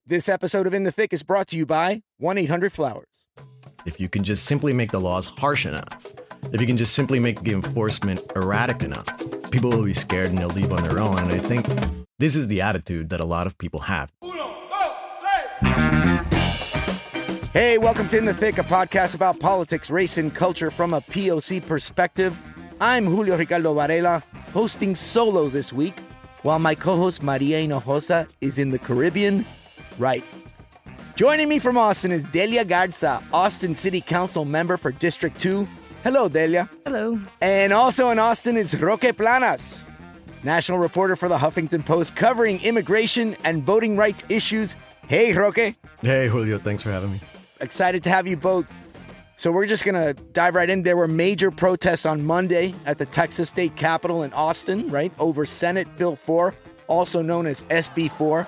This episode of In the Thick is brought to you by 1-800-Flowers. If you can just simply make the laws harsh enough, if you can just simply make the enforcement erratic enough, people will be scared and they'll leave on their own. And I think this is the attitude that a lot of people have. Hey, welcome to In the Thick, a podcast about politics, race, and culture from a POC perspective. I'm Julio Ricardo Varela, hosting solo this week, while my co-host Maria Hinojosa is in the Caribbean. Right. Joining me from Austin is Delia Garza, Austin City Council member for District 2. Hello, Delia. Hello. And also in Austin is Roque Planas, national reporter for the Huffington Post, covering immigration and voting rights issues. Hey, Roque. Hey, Julio. Thanks for having me. Excited to have you both. So we're just going to dive right in. There were major protests on Monday at the Texas State Capitol in Austin, right, over Senate Bill 4, also known as SB 4.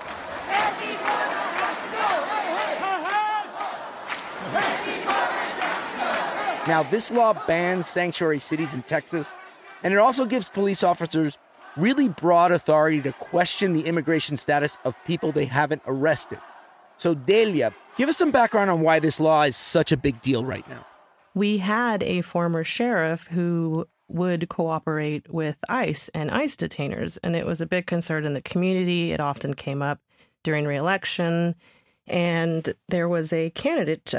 Now, this law bans sanctuary cities in Texas, and it also gives police officers really broad authority to question the immigration status of people they haven't arrested. So, Delia, give us some background on why this law is such a big deal right now. We had a former sheriff who would cooperate with ICE and ICE detainers, and it was a big concern in the community. It often came up during re-election. And there was a candidate,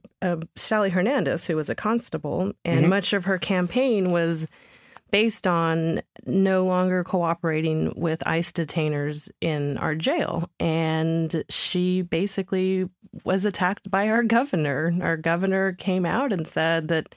Sally Hernandez, who was a constable, and much of her campaign was based on no longer cooperating with ICE detainers in our jail. And she basically was attacked by our governor. Our governor came out and said that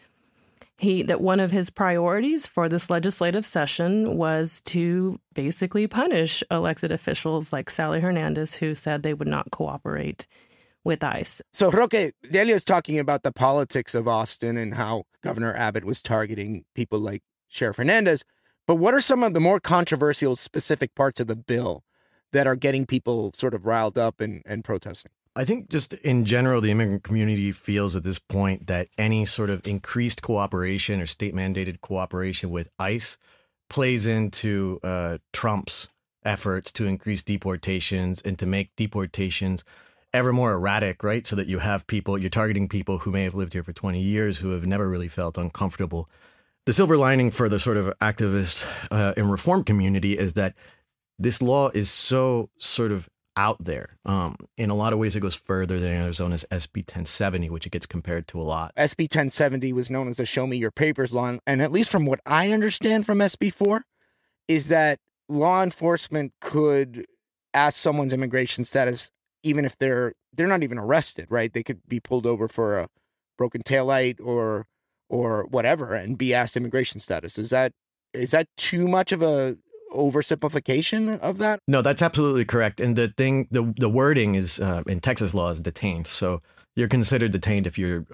one of his priorities for this legislative session was to basically punish elected officials like Sally Hernandez, who said they would not cooperate with ICE. So, Roque, Delia is talking about the politics of Austin and how Governor Abbott was targeting people like Sheriff Hernandez. But what are some of the more controversial specific parts of the bill that are getting people sort of riled up and protesting? I think just in general, the immigrant community feels at this point that any sort of increased cooperation or state mandated cooperation with ICE plays into Trump's efforts to increase deportations and to make deportations ever more erratic, right? So that you have people, you're targeting people who may have lived here for 20 years who have never really felt uncomfortable. The silver lining for the sort of activist and reform community is that this law is so sort of out there. In a lot of ways, it goes further than Arizona's SB 1070, which it gets compared to a lot. SB 1070 was known as the Show Me Your Papers law. And at least from what I understand from SB 4, is that law enforcement could ask someone's immigration status even if they're not even arrested, right? They could be pulled over for a broken taillight or whatever and be asked immigration status. Is that too much of a oversimplification of that? No, that's absolutely correct. And the wording is in Texas law is detained. So you're considered detained if you're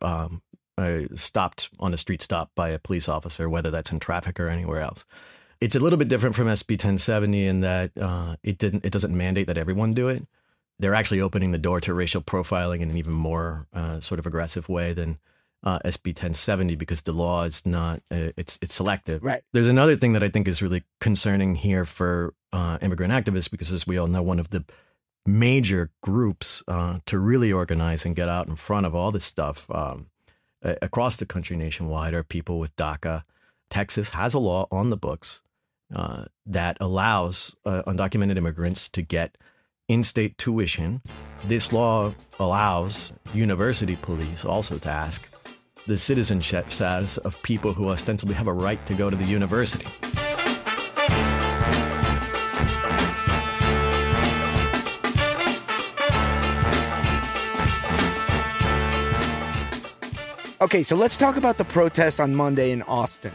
stopped on a street stop by a police officer, whether that's in traffic or anywhere else. It's a little bit different from SB 1070 in that it doesn't mandate that everyone do it. They're actually opening the door to racial profiling in an even more sort of aggressive way than SB 1070 because the law is not, it's selective. Right. There's another thing that I think is really concerning here for immigrant activists, because as we all know, one of the major groups to really organize and get out in front of all this stuff across the country nationwide are people with DACA. Texas has a law on the books that allows undocumented immigrants to get in-state tuition. This law allows university police also to ask the citizenship status of people who ostensibly have a right to go to the university. Okay, so let's talk about the protests on Monday in Austin.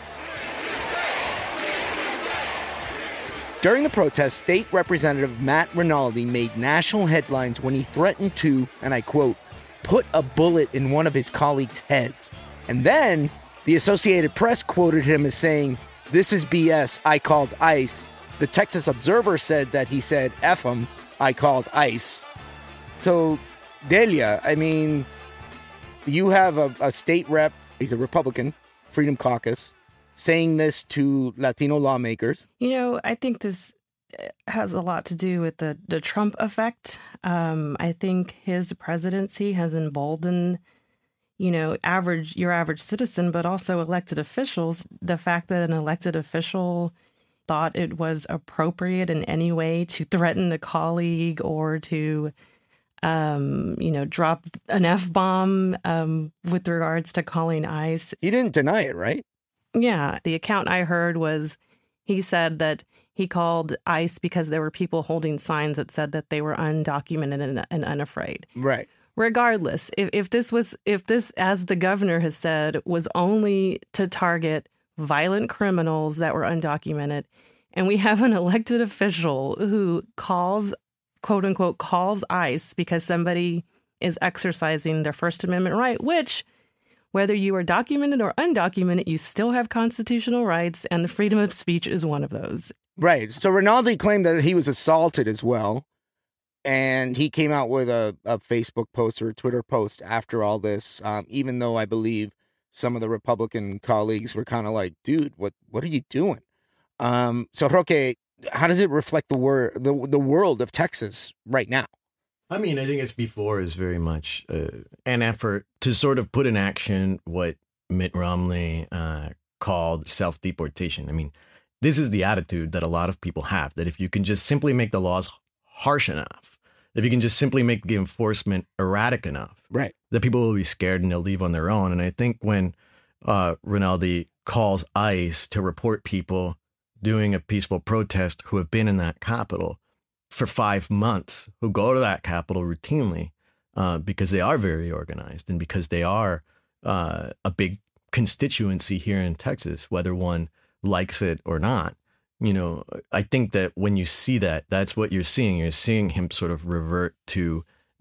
During the protest, State Representative Matt Rinaldi made national headlines when he threatened to, and I quote, put a bullet in one of his colleagues' heads. And then the Associated Press quoted him as saying, "This is BS, I called ICE." The Texas Observer said that he said, "F him, I called ICE." So, Delia, I mean, you have a state rep, he's a Republican, Freedom Caucus, saying this to Latino lawmakers. You know, I think this has a lot to do with the Trump effect. I think his presidency has emboldened, your average citizen, but also elected officials. The fact that an elected official thought it was appropriate in any way to threaten a colleague or to, drop an F-bomb with regards to calling ICE. He didn't deny it, right? Yeah. The account I heard was he said that he called ICE because there were people holding signs that said that they were undocumented and unafraid. Right. Regardless, if this, as the governor has said, was only to target violent criminals that were undocumented, and we have an elected official who calls, quote unquote, calls ICE because somebody is exercising their First Amendment right, which, whether you are documented or undocumented, you still have constitutional rights, and the freedom of speech is one of those. Right. So Rinaldi claimed that he was assaulted as well. And he came out with a Facebook post or a Twitter post after all this, even though I believe some of the Republican colleagues were kind of like, dude, what are you doing? So, Roque, how does it reflect the world of Texas right now? I mean, I think SB4 is very much an effort to sort of put in action what Mitt Romney called self-deportation. I mean, this is the attitude that a lot of people have, that if you can just simply make the laws harsh enough, if you can just simply make the enforcement erratic enough, right, that people will be scared and they'll leave on their own. And I think when Rinaldi calls ICE to report people doing a peaceful protest who have been in that Capitol for 5 months, who go to that Capitol routinely because they are very organized and because they are a big constituency here in Texas, whether one likes it or not. I think that when you see that, that's what you're seeing. You're seeing him sort of revert to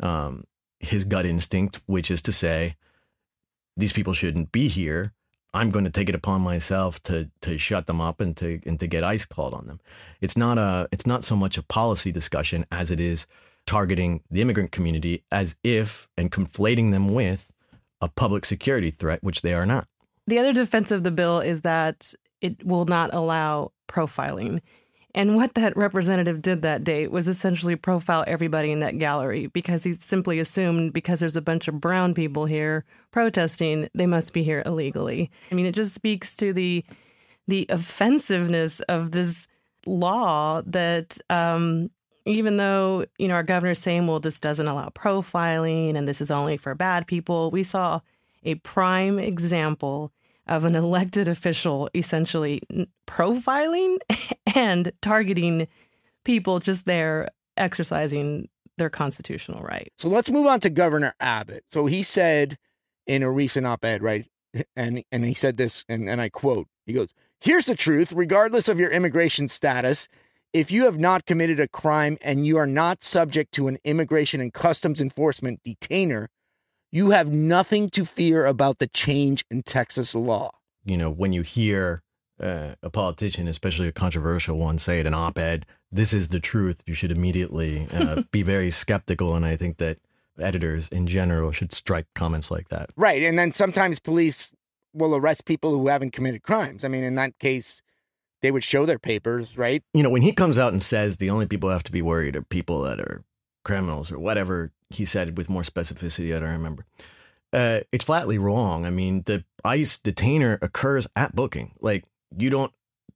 his gut instinct, which is to say, these people shouldn't be here. I'm going to take it upon myself to shut them up and to get ICE called on them. It's not so much a policy discussion as it is targeting the immigrant community as if and conflating them with a public security threat, which they are not. The other defense of the bill is that it will not allow profiling. And what that representative did that day was essentially profile everybody in that gallery, because he simply assumed because there's a bunch of brown people here protesting, they must be here illegally. I mean, it just speaks to the offensiveness of this law that even though, our governor's saying, well, this doesn't allow profiling and this is only for bad people, we saw a prime example of an elected official essentially profiling and targeting people just there exercising their constitutional right. So let's move on to Governor Abbott. So he said in a recent op-ed, right, and he said this, and I quote, he goes, "Here's the truth, regardless of your immigration status, if you have not committed a crime and you are not subject to an immigration and customs enforcement detainer, you have nothing to fear about the change in Texas law." When you hear a politician, especially a controversial one, say it in an op-ed, this is the truth, you should immediately be very skeptical. And I think that editors in general should strike comments like that. Right. And then sometimes police will arrest people who haven't committed crimes. I mean, in that case, they would show their papers, right? When he comes out and says the only people who have to be worried are people that are criminals or whatever he said with more specificity, I don't remember. It's flatly wrong. I mean, the ICE detainer occurs at booking. Like, you're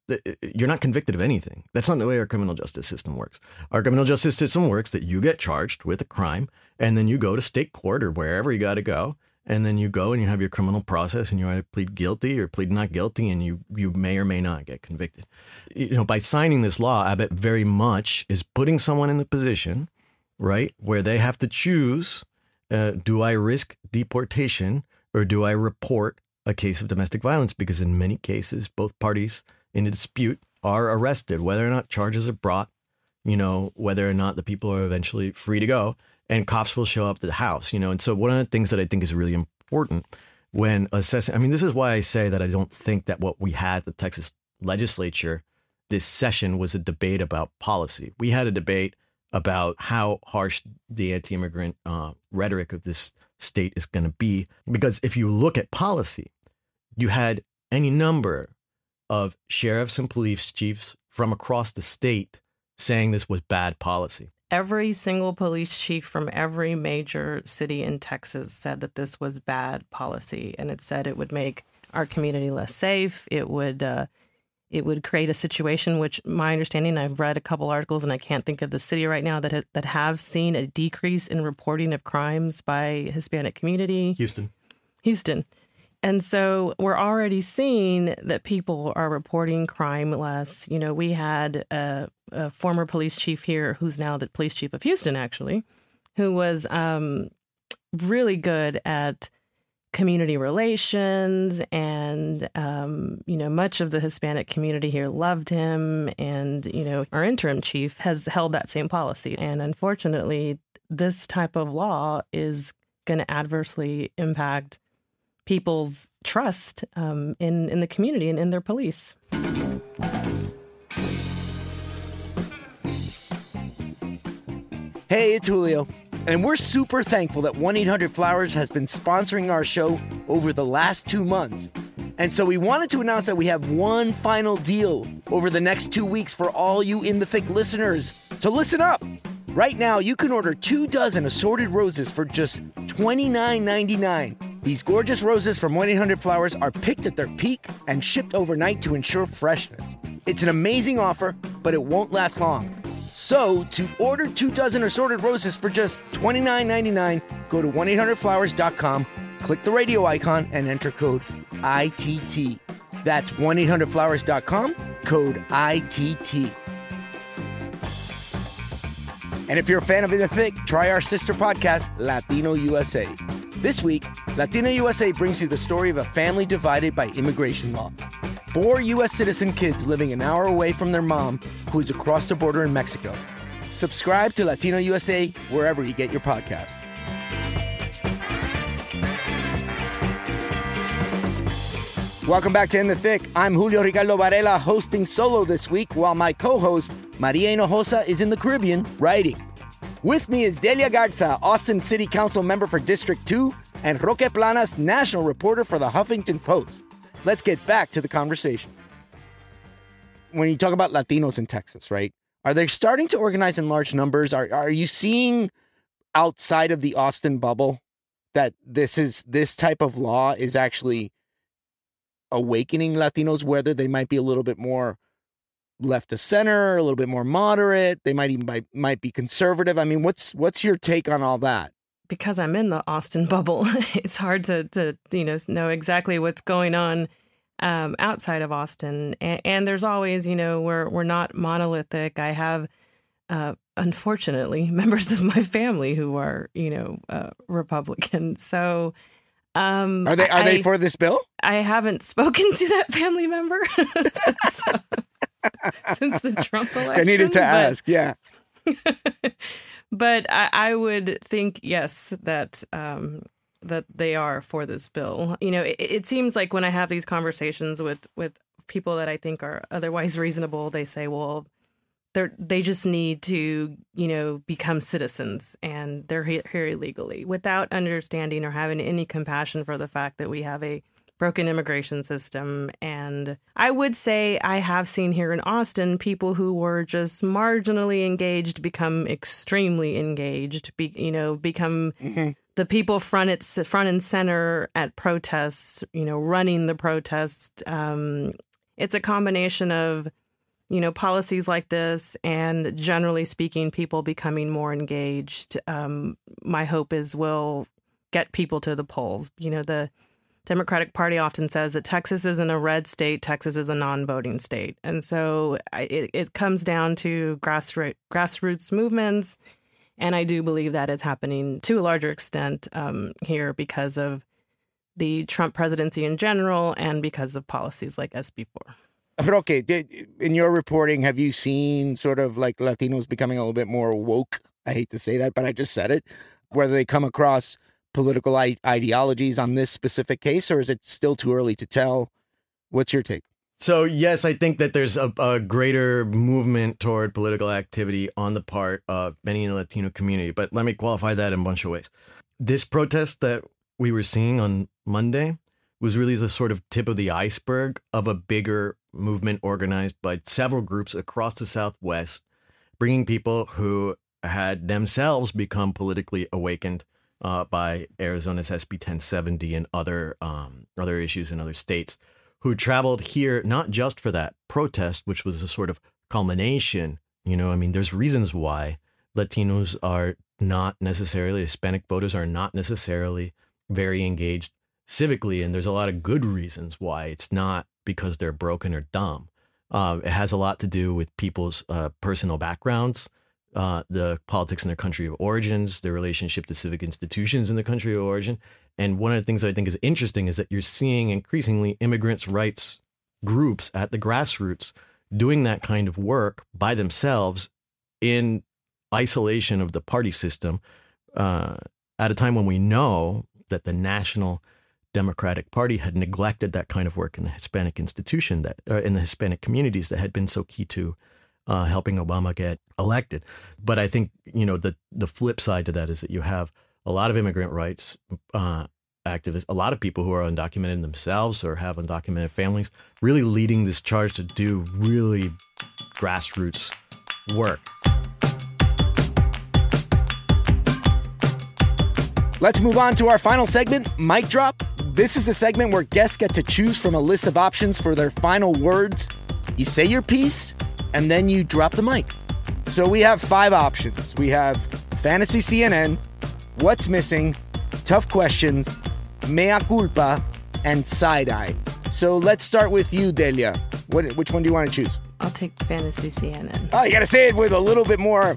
not convicted of anything. That's not the way our criminal justice system works. Our criminal justice system works that you get charged with a crime and then you go to state court or wherever you got to go. And then you go and you have your criminal process and you either plead guilty or plead not guilty, and you may or may not get convicted. By signing this law, Abbott very much is putting someone in the position, right, where they have to choose, do I risk deportation or do I report a case of domestic violence? Because in many cases, both parties in a dispute are arrested, whether or not charges are brought, whether or not the people are eventually free to go, and cops will show up to the house, And so one of the things that I think is really important when assessing, this is why I say that I don't think that what we had at the Texas legislature this session was a debate about policy. We had a debate about how harsh the anti-immigrant rhetoric of this state is going to be. Because if you look at policy, you had any number of sheriffs and police chiefs from across the state saying this was bad policy. Every single police chief from every major city in Texas said that this was bad policy, and it said it would make our community less safe. It would create a situation which, my understanding, I've read a couple articles, and I can't think of the city right now that have seen a decrease in reporting of crimes by Hispanic community. Houston. And so we're already seeing that people are reporting crime less. You know, we had a former police chief here who's now the police chief of Houston, actually, who was really good at community relations. And, much of the Hispanic community here loved him. And, our interim chief has held that same policy. And unfortunately, this type of law is going to adversely impact people's trust in the community and in their police. Hey, it's Julio, and we're super thankful that 1-800-Flowers has been sponsoring our show over the last 2 months. And so we wanted to announce that we have one final deal over the next 2 weeks for all you In the Thick listeners. So listen up. Right now, you can order 2 dozen assorted roses for just $29.99. These gorgeous roses from 1-800-Flowers are picked at their peak and shipped overnight to ensure freshness. It's an amazing offer, but it won't last long. So, to order 2 dozen assorted roses for just $29.99, go to 1-800-Flowers.com, click the radio icon, and enter code ITT. That's 1-800-Flowers.com, code ITT. And if you're a fan of In the Thick, try our sister podcast, Latino USA. This week, Latino USA brings you the story of a family divided by immigration laws. 4 U.S. citizen kids living an hour away from their mom, who is across the border in Mexico. Subscribe to Latino USA wherever you get your podcasts. Welcome back to In the Thick. I'm Julio Ricardo Varela, hosting solo this week, while my co-host, Maria Hinojosa, is in the Caribbean writing. With me is Delia Garza, Austin City Council member for District 2, and Roque Planas, national reporter for the Huffington Post. Let's get back to the conversation. When you talk about Latinos in Texas, right? Are they starting to organize in large numbers? Are you seeing outside of the Austin bubble that this type of law is actually awakening Latinos, whether they might be a little bit more left to center, a little bit more moderate, they might be conservative? I mean, what's your take on all that? Because I'm in the Austin bubble, it's hard to know exactly what's going on outside of Austin. And there's always, we're not monolithic. I have, unfortunately, members of my family who are, Republican. So are they for this bill? I haven't spoken to that family member since the Trump election. I needed to ask, yeah. But I would think, yes, that they are for this bill. It seems like when I have these conversations with people that I think are otherwise reasonable, they say, well, they just need to, become citizens, and they're here illegally, without understanding or having any compassion for the fact that we have a broken immigration system. And I would say I have seen here in Austin people who were just marginally engaged become extremely engaged, become the people front and center at protests, running the protests. It's a combination of, policies like this and, generally speaking, people becoming more engaged. My hope is we'll get people to the polls. The Democratic Party often says that Texas isn't a red state, Texas is a non-voting state. And so it comes down to grassroots movements. And I do believe that is happening to a larger extent here because of the Trump presidency in general and because of policies like SB 4. Roque, in your reporting, have you seen sort of like Latinos becoming a little bit more woke? I hate to say that, but I just said it. Whether they come across political ideologies on this specific case, or is it still too early to tell? What's your take? So, yes, I think that there's a greater movement toward political activity on the part of many in the Latino community. But let me qualify that in a bunch of ways. This protest that we were seeing on Monday was really the sort of tip of the iceberg of a bigger movement organized by several groups across the Southwest bringing people who had themselves become politically awakened by Arizona's SB 1070 and other issues in other states, who traveled here not just for that protest, which was a sort of culmination. There's reasons why Latinos are not necessarily, Hispanic voters are not necessarily very engaged civically, and there's a lot of good reasons why. It's not because they're broken or dumb. It has a lot to do with people's personal backgrounds, the politics in their country of origins, their relationship to civic institutions in the country of origin. And one of the things that I think is interesting is that you're seeing increasingly immigrants' rights groups at the grassroots doing that kind of work by themselves in isolation of the party system at a time when we know that the National Democratic Party had neglected that kind of work in the Hispanic institution, in the Hispanic communities that had been so key to helping Obama get elected. But I think, the flip side to that is that you have a lot of immigrant rights activists, a lot of people who are undocumented themselves or have undocumented families, really leading this charge to do really grassroots work. Let's move on to our final segment, Mic Drop. This is a segment where guests get to choose from a list of options for their final words. You say your piece, and then you drop the mic. So we have 5 options. We have Fantasy CNN, What's Missing, Tough Questions, Mea Culpa, and Side-Eye. So let's start with you, Delia. Which one do you want to choose? I'll take Fantasy CNN. Oh, you got to say it with a little bit more.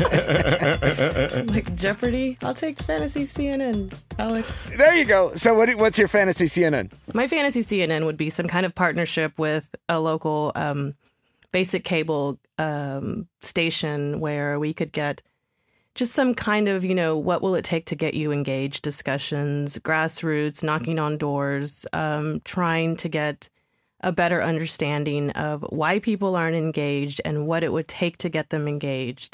Like Jeopardy? I'll take Fantasy CNN, Alex. There you go. So what's your Fantasy CNN? My Fantasy CNN would be some kind of partnership with a local basic cable station where we could get just some kind of, what will it take to get you engaged discussions, grassroots, knocking on doors, trying to get a better understanding of why people aren't engaged and what it would take to get them engaged.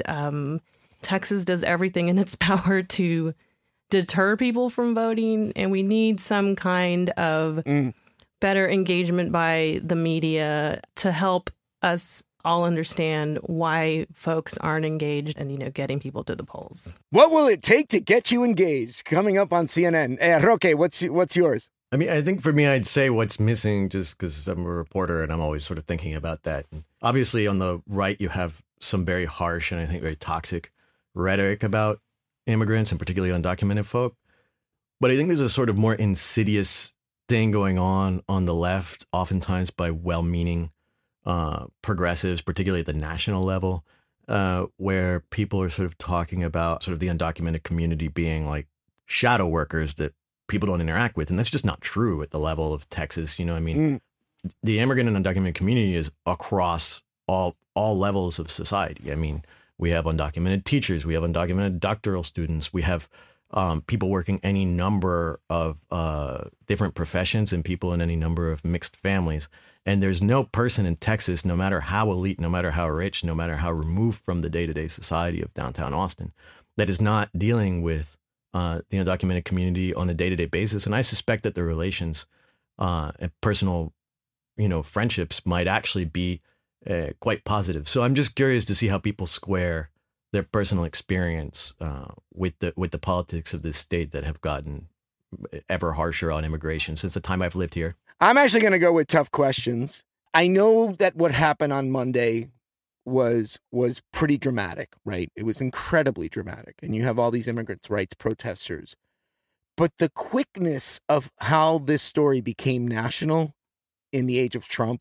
Texas does everything in its power to deter people from voting, and we need some kind of better engagement by the media to help us all understand why folks aren't engaged and, getting people to the polls. What will it take to get you engaged? Coming up on CNN. Roque, what's yours? I think for me, I'd say What's Missing, just because I'm a reporter and I'm always sort of thinking about that. And obviously, on the right, you have some very harsh and I think very toxic rhetoric about immigrants and particularly undocumented folk. But I think there's a sort of more insidious thing going on the left, oftentimes by well-meaning progressives, particularly at the national level, where people are sort of talking about sort of the undocumented community being like shadow workers that people don't interact with. And that's just not true at the level of Texas. The immigrant and undocumented community is across all levels of society. We have undocumented teachers, we have undocumented doctoral students, we have people working any number of different professions and people in any number of mixed families. And there's no person in Texas, no matter how elite, no matter how rich, no matter how removed from the day-to-day society of downtown Austin, that is not dealing with the undocumented community on a day-to-day basis. And I suspect that the relations and personal, friendships might actually be quite positive. So I'm just curious to see how people square their personal experience with the politics of this state that have gotten ever harsher on immigration since the time I've lived here. I'm actually going to go with Tough Questions. I know that what happened on Monday was pretty dramatic, right? It was incredibly dramatic. And you have all these immigrants' rights protesters. But the quickness of how this story became national in the age of Trump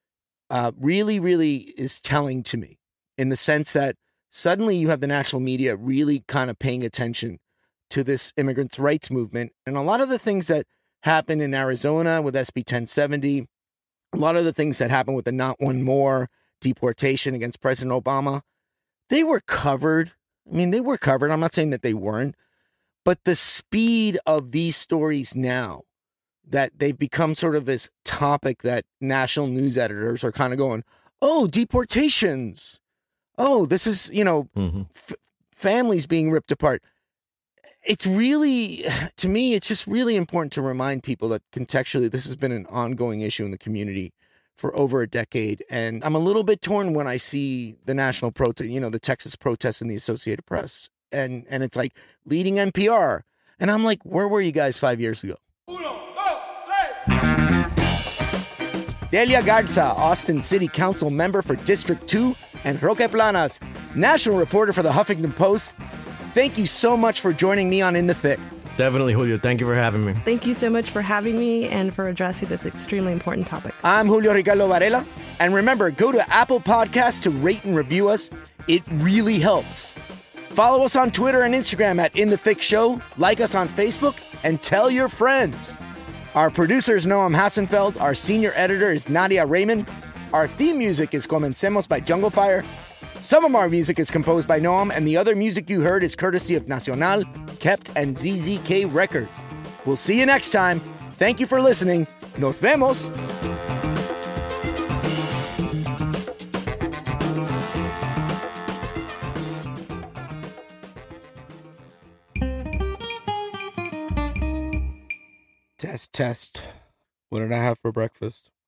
really, really is telling to me, in the sense that suddenly you have the national media really kind of paying attention to this immigrants' rights movement. And a lot of the things that happened in Arizona with SB 1070, a lot of the things that happened with the Not One More deportation against President Obama, they were covered. They were covered. I'm not saying that they weren't. But the speed of these stories now, that they've become sort of this topic that national news editors are kind of going, oh, deportations. Oh, this is, families being ripped apart. It's really, to me, it's just really important to remind people that contextually this has been an ongoing issue in the community for over a decade. And I'm a little bit torn when I see the national protest, the Texas protests in the Associated Press. And it's like leading NPR. And I'm like, where were you guys 5 years ago? Delia Garza, Austin City Council member for District 2, and Roque Planas, national reporter for the Huffington Post. Thank you so much for joining me on In the Thick. Definitely, Julio. Thank you for having me. Thank you so much for having me and for addressing this extremely important topic. I'm Julio Ricardo Varela. And remember, go to Apple Podcasts to rate and review us. It really helps. Follow us on Twitter and Instagram at In the Thick Show. Like us on Facebook and tell your friends. Our producer is Noam Hassenfeld. Our senior editor is Nadia Raymond. Our theme music is Comencemos by Jungle Fire. Some of our music is composed by Noam, and the other music you heard is courtesy of Nacional, Kept, and ZZK Records. We'll see you next time. Thank you for listening. Nos vemos. Test. What did I have for breakfast?